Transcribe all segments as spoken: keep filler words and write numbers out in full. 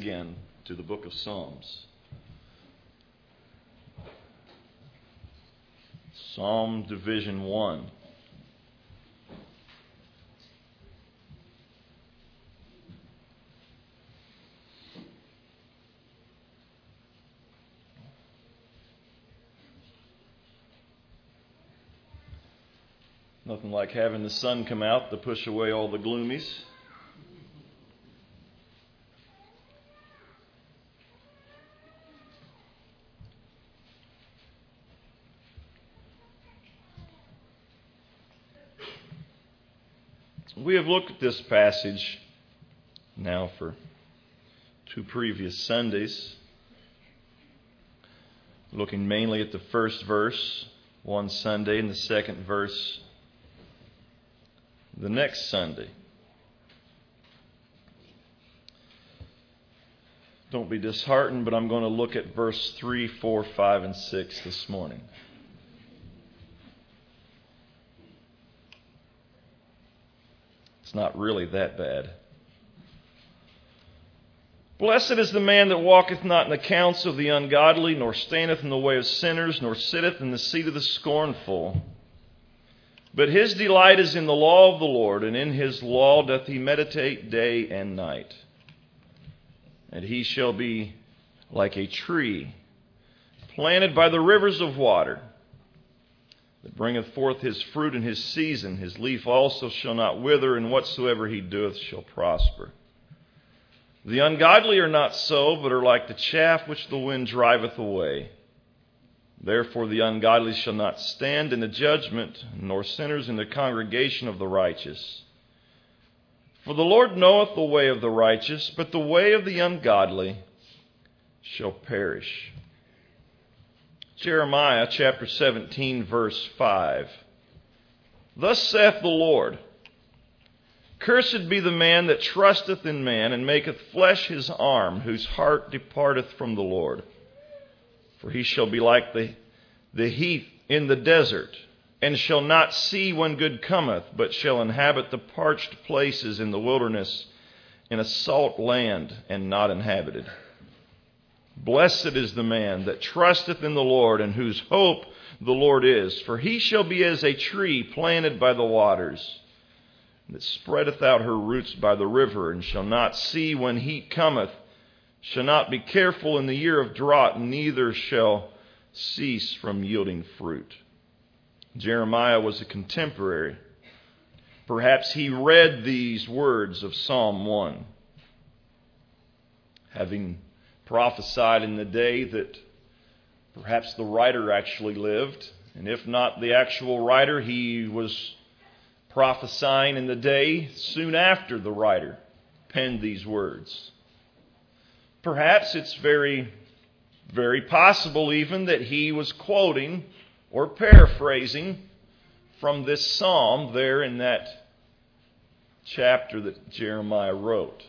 again to the book of Psalms. Psalm Division one. Nothing like having the sun come out to push away all the gloomies. We have looked at this passage now for two previous Sundays, looking mainly at the first verse one Sunday and the second verse the next Sunday. Don't be disheartened, but I'm going to look at verse three, four, five, and six this morning. It's not really that bad. Blessed is the man that walketh not in the counsel of the ungodly, nor standeth in the way of sinners, nor sitteth in the seat of the scornful. But his delight is in the law of the Lord, and in his law doth he meditate day and night. And he shall be like a tree planted by the rivers of water, that bringeth forth his fruit in his season. His leaf also shall not wither, and whatsoever he doeth shall prosper. The ungodly are not so, but are like the chaff which the wind driveth away. Therefore the ungodly shall not stand in the judgment, nor sinners in the congregation of the righteous. For the Lord knoweth the way of the righteous, but the way of the ungodly shall perish. Jeremiah chapter seventeen, verse five. Thus saith the Lord, Cursed be the man that trusteth in man, and maketh flesh his arm, whose heart departeth from the Lord. For he shall be like the, the heath in the desert, and shall not see when good cometh, but shall inhabit the parched places in the wilderness, in a salt land, and not inhabited. Blessed is the man that trusteth in the Lord, and whose hope the Lord is. For he shall be as a tree planted by the waters, that spreadeth out her roots by the river, and shall not see when heat cometh, shall not be careful in the year of drought, neither shall cease from yielding fruit. Jeremiah was a contemporary. Perhaps he read these words of Psalm one, having prophesied in the day that perhaps the writer actually lived, and if not the actual writer, he was prophesying in the day soon after the writer penned these words. Perhaps it's very, very possible even that he was quoting or paraphrasing from this psalm there in that chapter that Jeremiah wrote.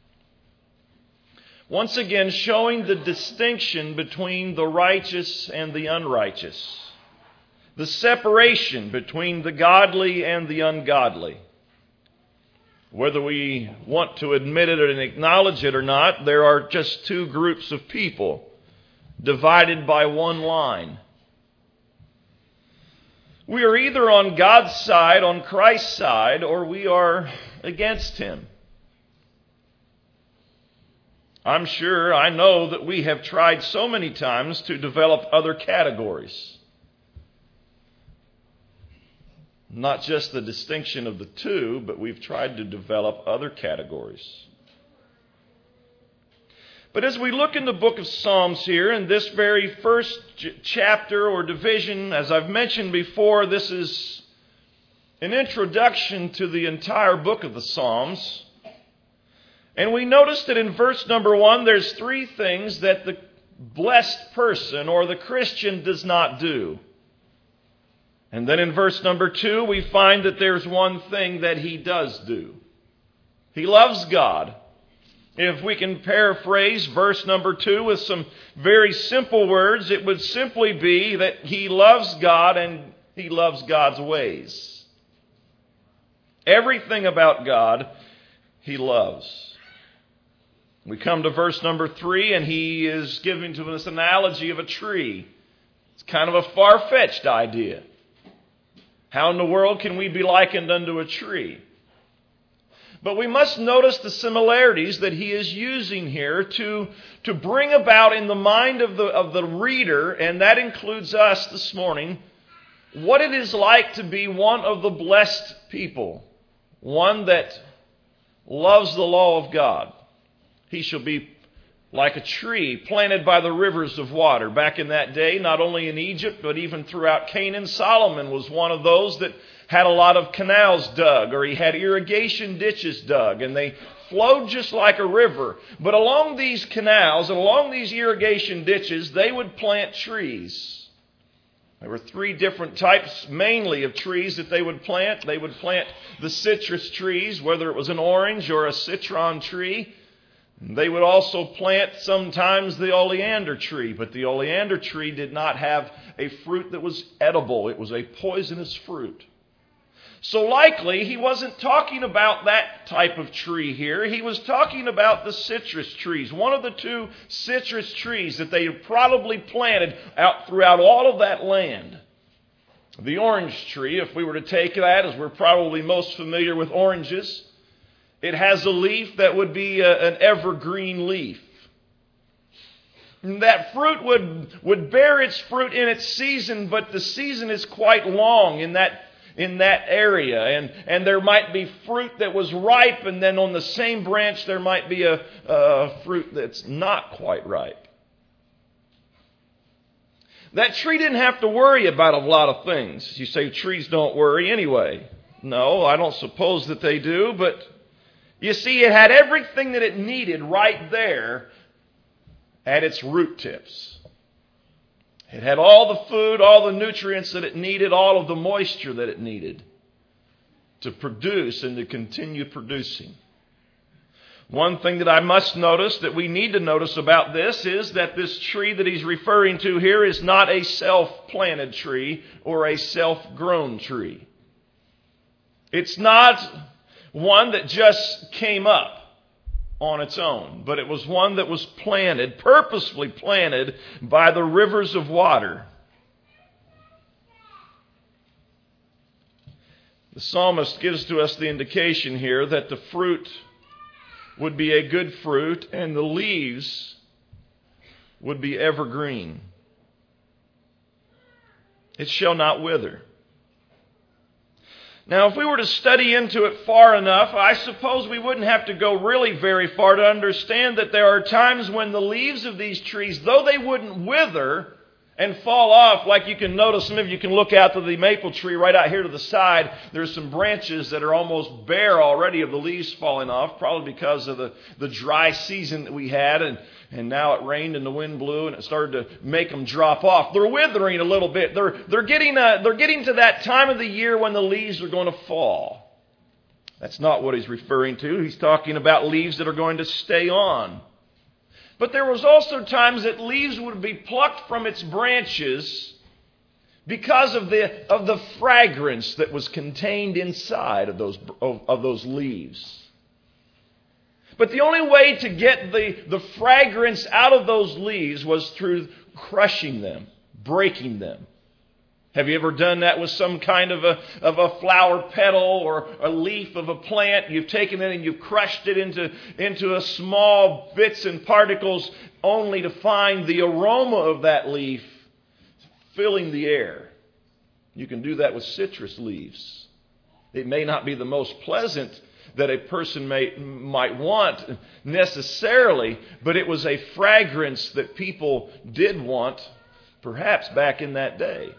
Once again, showing the distinction between the righteous and the unrighteous, the separation between the godly and the ungodly. Whether we want to admit it and acknowledge it or not, there are just two groups of people divided by one line. We are either on God's side, on Christ's side, or we are against Him. I'm sure, I know that we have tried so many times to develop other categories. Not just the distinction of the two, but we've tried to develop other categories. But as we look in the book of Psalms here, in this very first ch- chapter or division, as I've mentioned before, this is an introduction to the entire book of the Psalms. And we notice that in verse number one, there's three things that the blessed person or the Christian does not do. And then in verse number two, we find that there's one thing that he does do. He loves God. If we can paraphrase verse number two with some very simple words, it would simply be that he loves God and he loves God's ways. Everything about God he loves. We come to verse number three, and he is giving to us an analogy of a tree. It's kind of a far-fetched idea. How in the world can we be likened unto a tree? But we must notice the similarities that he is using here to, to bring about in the mind of the, of the reader, and that includes us this morning, what it is like to be one of the blessed people, one that loves the law of God. He shall be like a tree planted by the rivers of water. Back in that day, not only in Egypt, but even throughout Canaan, Solomon was one of those that had a lot of canals dug, or he had irrigation ditches dug, and they flowed just like a river. But along these canals and along these irrigation ditches, they would plant trees. There were three different types, mainly, of trees that they would plant. They would plant the citrus trees, whether it was an orange or a citron tree. They would also plant sometimes the oleander tree, but the oleander tree did not have a fruit that was edible. It was a poisonous fruit. So likely he wasn't talking about that type of tree here. He was talking about the citrus trees, one of the two citrus trees that they had probably planted out throughout all of that land. The orange tree, if we were to take that, as we're probably most familiar with oranges, it has a leaf that would be a, an evergreen leaf. That fruit would, would bear its fruit in its season, but the season is quite long in that in that area. And, and there might be fruit that was ripe, and then on the same branch there might be a, a fruit that's not quite ripe. That tree didn't have to worry about a lot of things. You say trees don't worry anyway. No, I don't suppose that they do, but you see, it had everything that it needed right there at its root tips. It had all the food, all the nutrients that it needed, all of the moisture that it needed to produce and to continue producing. One thing that I must notice, that we need to notice about this, is that this tree that he's referring to here is not a self-planted tree or a self-grown tree. It's not one that just came up on its own, but it was one that was planted, purposefully planted by the rivers of water. The psalmist gives to us the indication here that the fruit would be a good fruit and the leaves would be evergreen. It shall not wither. Now, if we were to study into it far enough, I suppose we wouldn't have to go really very far to understand that there are times when the leaves of these trees, though they wouldn't wither and fall off, like you can notice, some of you can look out to the maple tree right out here to the side. There's some branches that are almost bare already of the leaves falling off, probably because of the, the dry season that we had, and, and now it rained and the wind blew and it started to make them drop off. They're withering a little bit. They're, they're, getting, a, they're getting to that time of the year when the leaves are going to fall. That's not what he's referring to. He's talking about leaves that are going to stay on. But there was also times that leaves would be plucked from its branches because of the of the fragrance that was contained inside of those of, of those leaves. But the only way to get the, the fragrance out of those leaves was through crushing them, breaking them. Have you ever done that with some kind of a, of a flower petal or a leaf of a plant? You've taken it and you've crushed it into, into a small bits and particles only to find the aroma of that leaf filling the air. You can do that with citrus leaves. It may not be the most pleasant that a person may might want necessarily, but it was a fragrance that people did want, perhaps back in that day.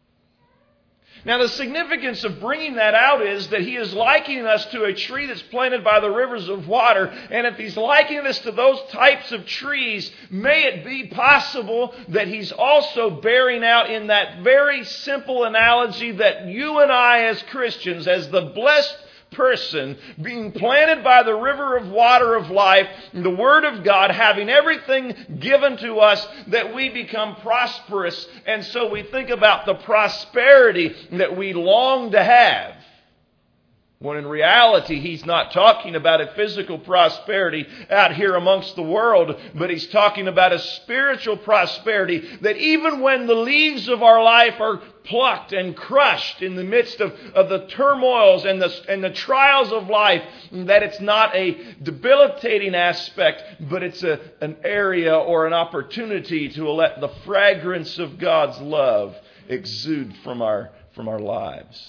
Now, the significance of bringing that out is that he is likening us to a tree that's planted by the rivers of water. And if he's likening us to those types of trees, may it be possible that he's also bearing out in that very simple analogy that you and I as Christians, as the blessed person, being planted by the river of water of life, the Word of God, having everything given to us, that we become prosperous. And so we think about the prosperity that we long to have. When in reality, he's not talking about a physical prosperity out here amongst the world, but he's talking about a spiritual prosperity that even when the leaves of our life are plucked and crushed in the midst of, of the turmoils and the, and the trials of life, that it's not a debilitating aspect, but it's a, an area or an opportunity to let the fragrance of God's love exude from our, from our lives.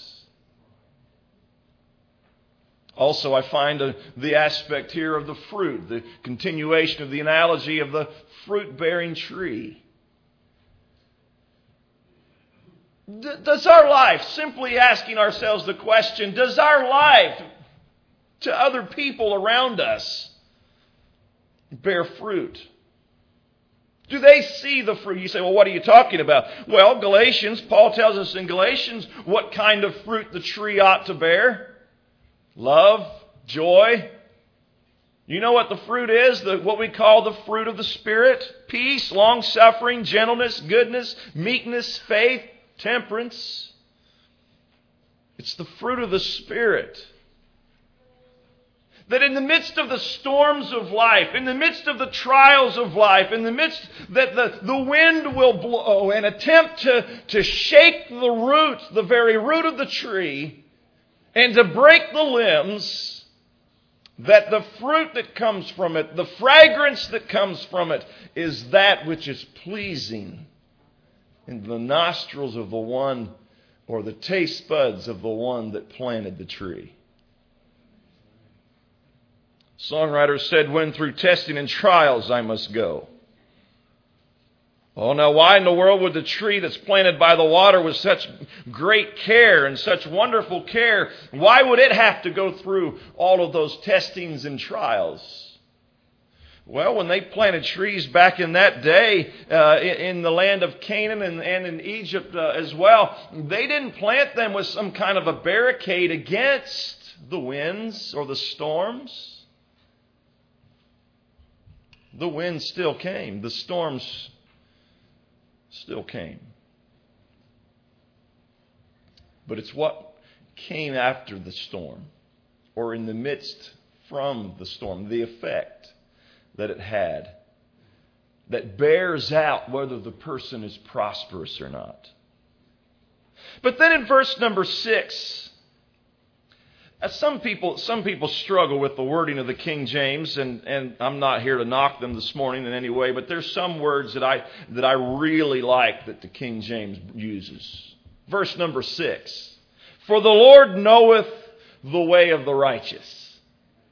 Also, I find uh, the aspect here of the fruit, the continuation of the analogy of the fruit-bearing tree. D- does our life, simply asking ourselves the question, does our life to other people around us bear fruit? Do they see the fruit? You say, well, what are you talking about? Well, Galatians, Paul tells us in Galatians what kind of fruit the tree ought to bear. Love, joy. You know what the fruit is? The, what we call the fruit of the Spirit. Peace, long-suffering, gentleness, goodness, meekness, faith, temperance. It's the fruit of the Spirit. That in the midst of the storms of life, in the midst of the trials of life, in the midst that the, the wind will blow and attempt to, to shake the root, the very root of the tree, and to break the limbs, that the fruit that comes from it, the fragrance that comes from it, is that which is pleasing in the nostrils of the one, or the taste buds of the one that planted the tree. Songwriter said, when through testing and trials I must go. Oh, now why in the world would the tree that's planted by the water with such great care and such wonderful care, why would it have to go through all of those testings and trials? Well, when they planted trees back in that day uh, in the land of Canaan and, and in Egypt uh, as well, they didn't plant them with some kind of a barricade against the winds or the storms. The winds still came. The storms still came. But it's what came after the storm, or in the midst from the storm, the effect that it had, that bears out whether the person is prosperous or not. But then in verse number six, As some people, some people struggle with the wording of the King James, and, and I'm not here to knock them this morning in any way, but there's some words that I that I really like that the King James uses. Verse number six. For the Lord knoweth the way of the righteous.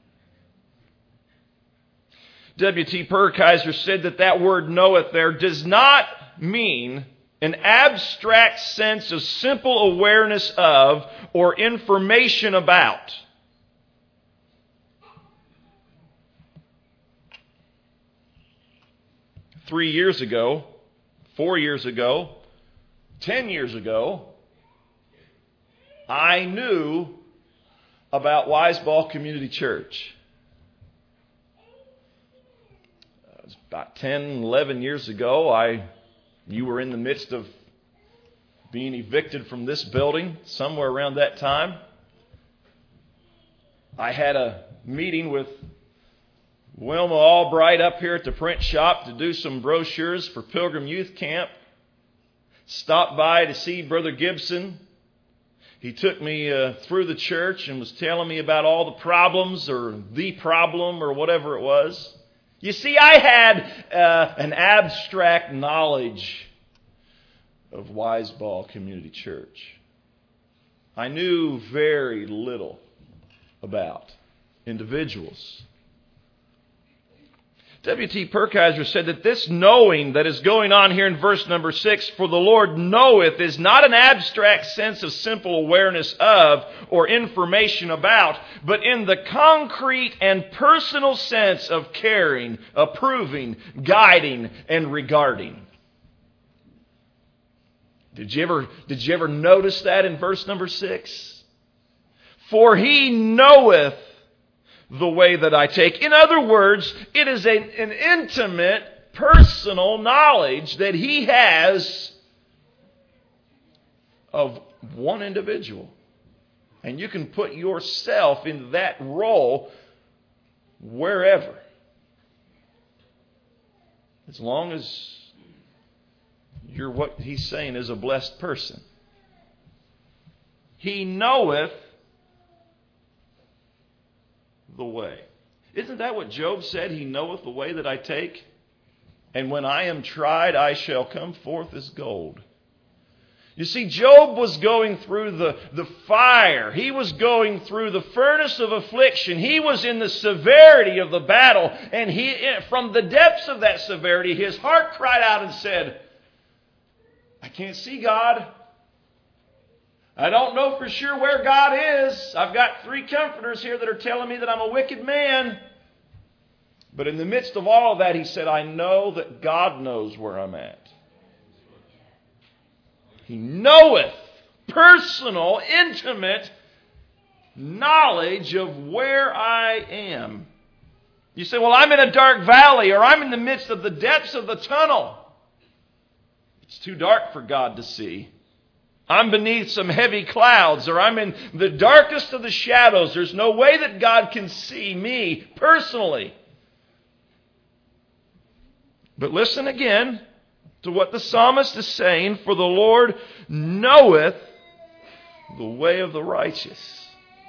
W T Purkiser said that that word knoweth there does not mean an abstract sense of simple awareness of or information about. Three years ago, four years ago, ten years ago, I knew about Wiseball Community Church. It was about ten, eleven years ago. I You were in the midst of being evicted from this building somewhere around that time. I had a meeting with Wilma Albright up here at the print shop to do some brochures for Pilgrim Youth Camp. Stopped by to see Brother Gibson. He took me uh, through the church and was telling me about all the problems or the problem or whatever it was. You see, I had uh, an abstract knowledge of Wiseball Community Church. I knew very little about individuals. W T Purkiser said that this knowing that is going on here in verse number six, for the Lord knoweth, is not an abstract sense of simple awareness of or information about, but in the concrete and personal sense of caring, approving, guiding, and regarding. Did you ever, did you ever notice that in verse number six? For he knoweth the way that I take. In other words, it is a, an intimate, personal knowledge that he has of one individual. And you can put yourself in that role wherever. As long as you're what he's saying is a blessed person. He knoweth the way. Isn't that what Job said? He knoweth the way that I take. And when I am tried, I shall come forth as gold. You see, Job was going through the, the fire. He was going through the furnace of affliction. He was in the severity of the battle. And he, from the depths of that severity, his heart cried out and said, I can't see God. I don't know for sure where God is. I've got three comforters here that are telling me that I'm a wicked man. But in the midst of all of that, he said, I know that God knows where I'm at. He knoweth personal, intimate knowledge of where I am. You say, well, I'm in a dark valley, or I'm in the midst of the depths of the tunnel. It's too dark for God to see. I'm beneath some heavy clouds, or I'm in the darkest of the shadows. There's no way that God can see me personally. But listen again to what the psalmist is saying. For the Lord knoweth the way of the righteous.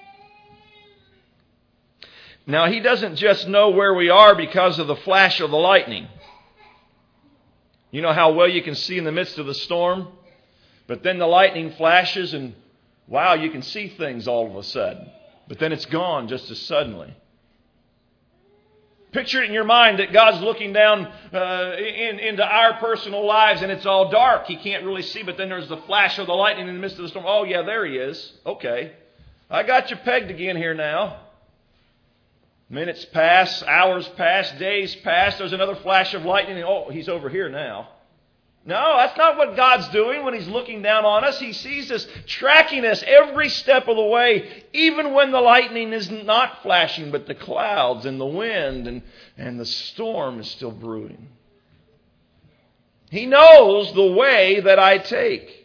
Now, he doesn't just know where we are because of the flash of the lightning. You know how well you can see in the midst of the storm? But then the lightning flashes and, wow, you can see things all of a sudden. But then it's gone just as suddenly. Picture it in your mind that God's looking down uh, in, into our personal lives and it's all dark. He can't really see, but then there's the flash of the lightning in the midst of the storm. Oh, yeah, there he is. Okay. I got you pegged again here now. Minutes pass, hours pass, days pass. There's another flash of lightning. Oh, he's over here now. No, that's not what God's doing when He's looking down on us. He sees us, tracking us every step of the way, even when the lightning is not flashing, but the clouds and the wind and, and the storm is still brewing. He knows the way that I take.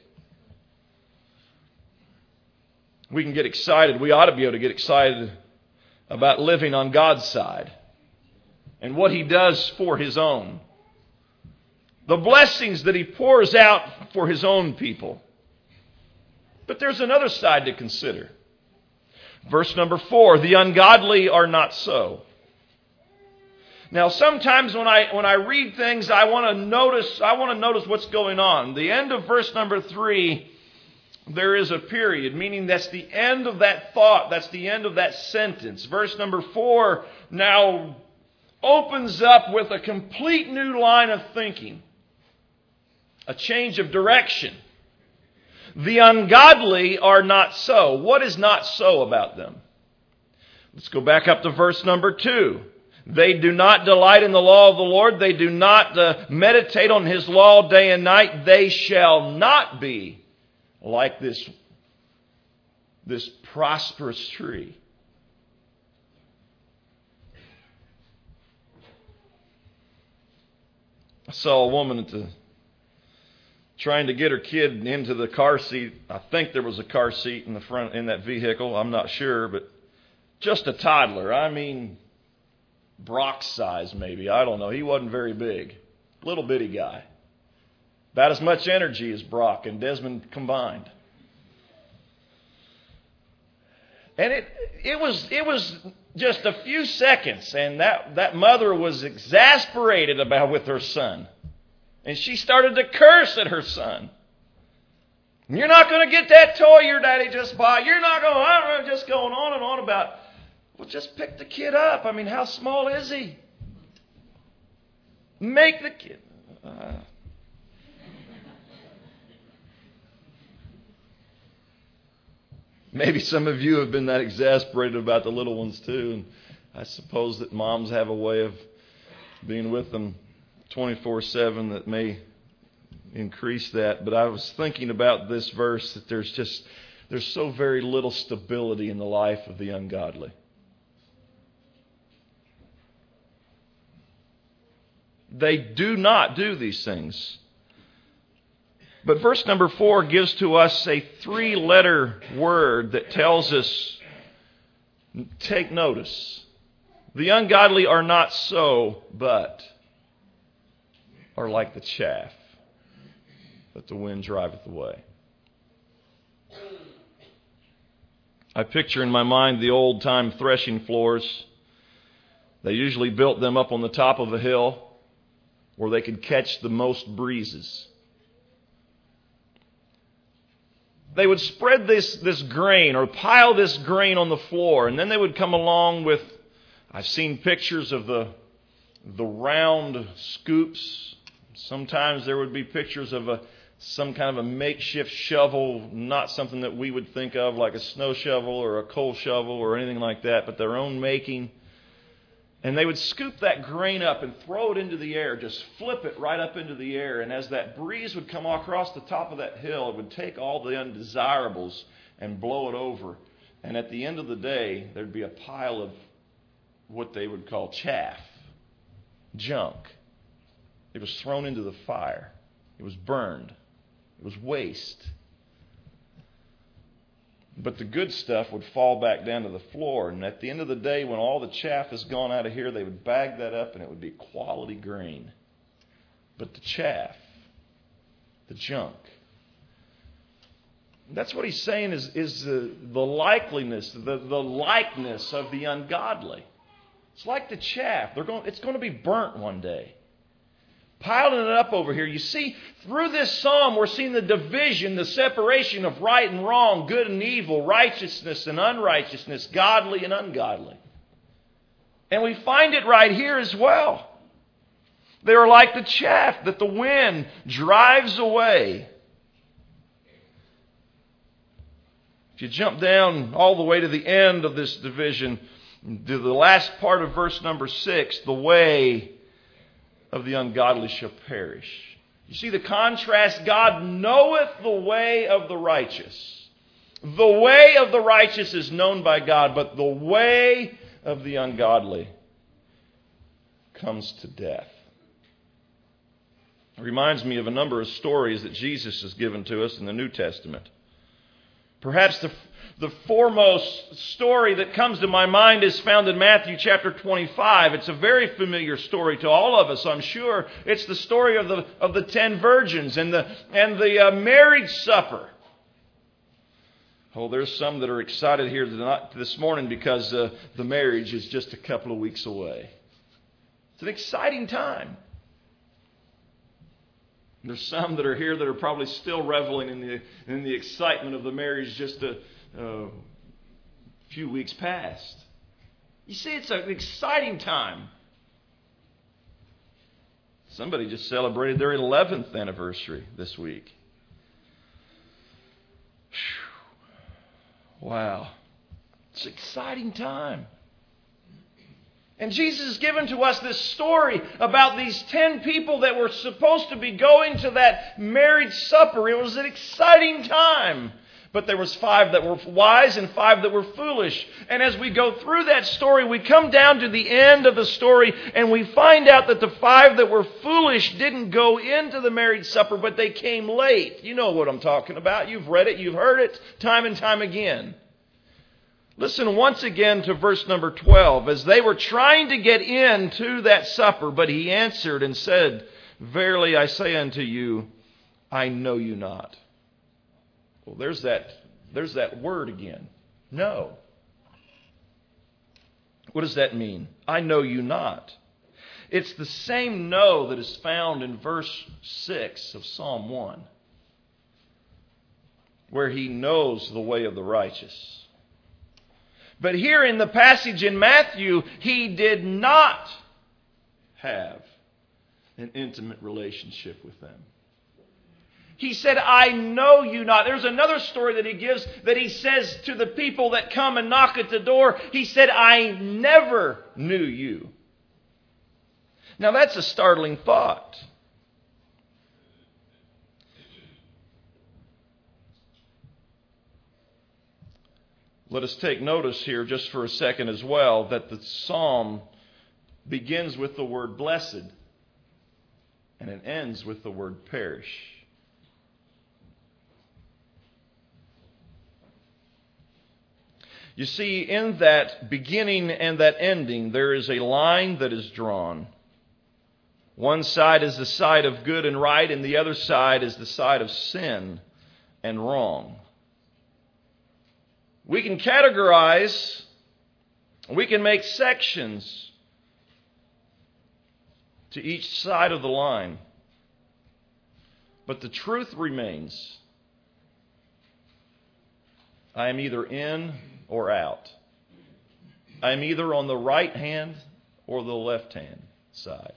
We can get excited. We ought to be able to get excited about living on God's side and what He does for His own. The blessings that He pours out for His own people. But there's another side to consider. Verse number four, the ungodly are not so. Now, sometimes when I when I read things, I want to notice I want to notice what's going on. The end of verse number three, there is a period, meaning that's the end of that thought. That's the end of that sentence. Verse number four now opens up with a complete new line of thinking. A change of direction. The ungodly are not so. What is not so about them? Let's go back up to verse number two. They do not delight in the law of the Lord. They do not uh, meditate on His law day and night. They shall not be like this, this prosperous tree. I saw a woman at the trying to get her kid into the car seat. I think there was a car seat in the front in that vehicle. I'm not sure, but just a toddler. I mean, Brock's size maybe. I don't know. He wasn't very big. Little bitty guy. About as much energy as Brock and Desmond combined. And it it was it was just a few seconds, and that, that mother was exasperated about with her son. And she started to curse at her son. You're not going to get that toy your daddy just bought. You're not going to, I don't know, just going on and on about, well, just pick the kid up. I mean, how small is he? Make the kid. Uh, maybe some of you have been that exasperated about the little ones too. And I suppose that moms have a way of being with them twenty-four seven that may increase that. But I was thinking about this verse that there's just, there's so very little stability in the life of the ungodly. They do not do these things. But verse number four gives to us a three-letter word that tells us, take notice. The ungodly are not so, but are like the chaff that the wind driveth away. I picture in my mind the old-time threshing floors. They usually built them up on the top of a hill where they could catch the most breezes. They would spread this, this grain or pile this grain on the floor, and then they would come along with, I've seen pictures of the, the round scoops. Sometimes there would be pictures of a, some kind of a makeshift shovel, not something that we would think of like a snow shovel or a coal shovel or anything like that, but their own making. And they would scoop that grain up and throw it into the air, just flip it right up into the air. And as that breeze would come across the top of that hill, it would take all the undesirables and blow it over. And at the end of the day, there'd be a pile of what they would call chaff, junk. It was thrown into the fire. It was burned. It was waste. But the good stuff would fall back down to the floor. And at the end of the day, when all the chaff has gone out of here, they would bag that up and it would be quality grain. But the chaff, the junk, that's what he's saying is, is the, the likeliness, the, the likeness of the ungodly. It's like the chaff. They're going, it's going to be burnt one day. Piling it up over here. You see, through this psalm, we're seeing the division, the separation of right and wrong, good and evil, righteousness and unrighteousness, godly and ungodly. And we find it right here as well. They are like the chaff that the wind drives away. If you jump down all the way to the end of this division, to the last part of verse number six, the way of the ungodly shall perish. You see the contrast? God knoweth the way of the righteous. The way of the righteous is known by God, but the way of the ungodly comes to death. It reminds me of a number of stories that Jesus has given to us in the New Testament. Perhaps the The foremost story that comes to my mind is found in Matthew chapter twenty-five. It's a very familiar story to all of us, I'm sure. It's the story of the of the ten virgins and the and the uh, marriage supper. Oh, there's some that are excited here tonight, this morning because uh, the marriage is just a couple of weeks away. It's an exciting time. There's some that are here that are probably still reveling in the in the excitement of the marriage just a Uh, few weeks past. You see, it's an exciting time. Somebody just celebrated their eleventh anniversary this week. Whew. Wow. It's an exciting time. And Jesus has given to us this story about these ten people that were supposed to be going to that marriage supper. It was an exciting time. But there was five that were wise and five that were foolish. And as we go through that story, we come down to the end of the story and we find out that the five that were foolish didn't go into the marriage supper, but they came late. You know what I'm talking about. You've read it. You've heard it time and time again. Listen once again to verse number twelve. As they were trying to get into that supper, but he answered and said, "Verily I say unto you, I know you not." Well, there's that, there's that word again. No. What does that mean? I know you not. It's the same no that is found in verse six of Psalm one, where he knows the way of the righteous. But here in the passage in Matthew, he did not have an intimate relationship with them. He said, I know you not. There's another story that he gives that he says to the people that come and knock at the door. He said, I never knew you. Now that's a startling thought. Let us take notice here just for a second as well that the psalm begins with the word blessed and it ends with the word perish. You see, in that beginning and that ending, there is a line that is drawn. One side is the side of good and right, and the other side is the side of sin and wrong. We can categorize, we can make sections to each side of the line. But the truth remains. I am either in or out. I am either on the right hand or the left hand side.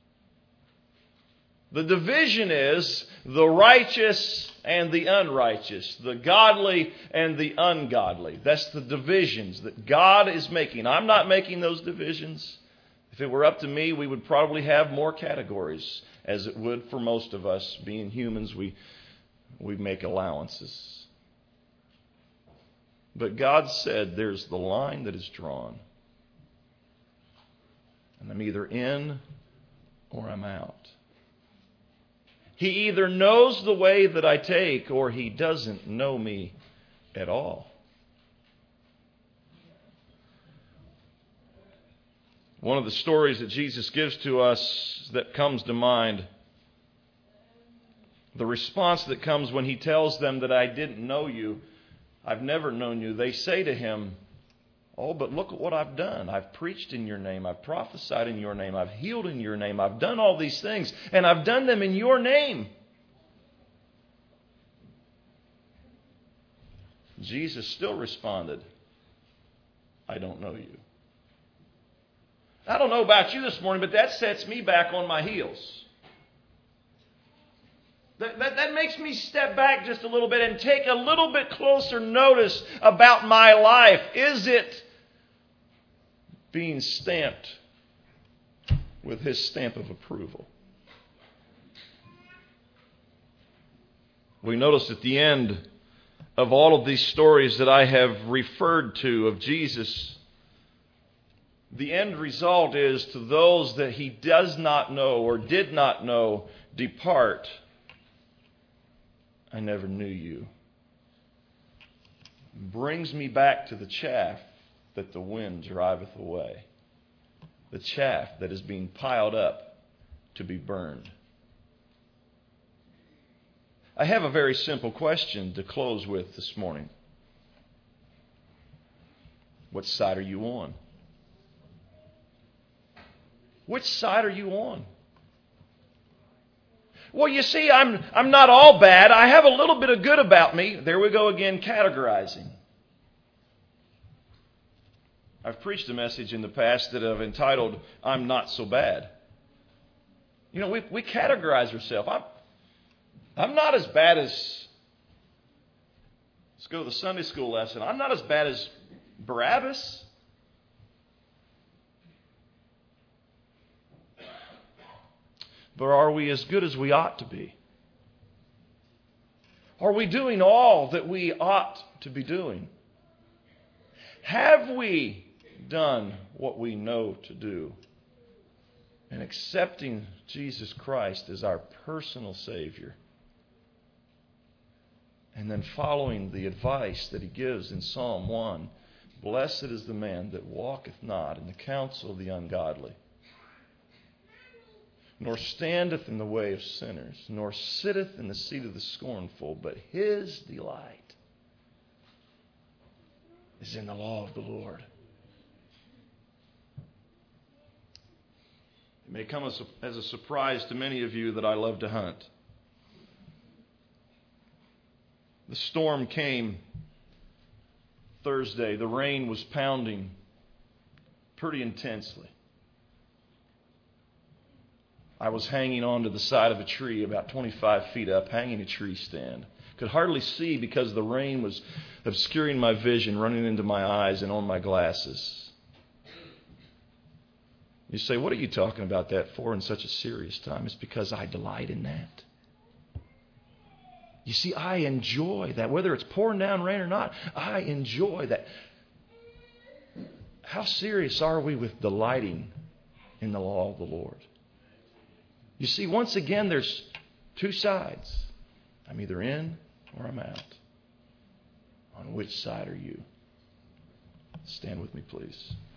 The division is the righteous and the unrighteous, the godly and the ungodly. That's the divisions that God is making. I'm not making those divisions. If it were up to me, we would probably have more categories, as it would for most of us. Being humans, we, we make allowances. But God said there's the line that is drawn. And I'm either in or I'm out. He either knows the way that I take or he doesn't know me at all. One of the stories that Jesus gives to us that comes to mind, the response that comes when he tells them that I didn't know you, I've never known you. They say to him, oh, but look at what I've done. I've preached in your name. I've prophesied in your name. I've healed in your name. I've done all these things, and I've done them in your name. Jesus still responded, I don't know you. I don't know about you this morning, but that sets me back on my heels. That, that, that makes me step back just a little bit and take a little bit closer notice about my life. Is it being stamped with his stamp of approval? We notice at the end of all of these stories that I have referred to of Jesus, the end result is to those that he does not know or did not know, depart. I never knew you. Brings me back to the chaff that the wind driveth away. The chaff that is being piled up to be burned. I have a very simple question to close with this morning. What side are you on? Which side are you on? Well, you see, I'm I'm not all bad. I have a little bit of good about me. There we go again, categorizing. I've preached a message in the past that I've entitled, I'm Not So Bad. You know, we, we categorize ourselves. I'm, I'm not as bad as, let's go to the Sunday school lesson. I'm not as bad as Barabbas. But are we as good as we ought to be? Are we doing all that we ought to be doing? Have we done what we know to do? And accepting Jesus Christ as our personal Savior. And then following the advice that he gives in Psalm one. Blessed is the man that walketh not in the counsel of the ungodly, nor standeth in the way of sinners, nor sitteth in the seat of the scornful, but his delight is in the law of the Lord. It may come as a, as a surprise to many of you that I love to hunt. The storm came Thursday. The rain was pounding pretty intensely. I was hanging onto the side of a tree about twenty-five feet up, hanging a tree stand. Could hardly see because the rain was obscuring my vision, running into my eyes and on my glasses. You say, what are you talking about that for in such a serious time? It's because I delight in that. You see, I enjoy that. Whether it's pouring down rain or not, I enjoy that. How serious are we with delighting in the law of the Lord? You see, once again, there's two sides. I'm either in or I'm out. On which side are you? Stand with me, please.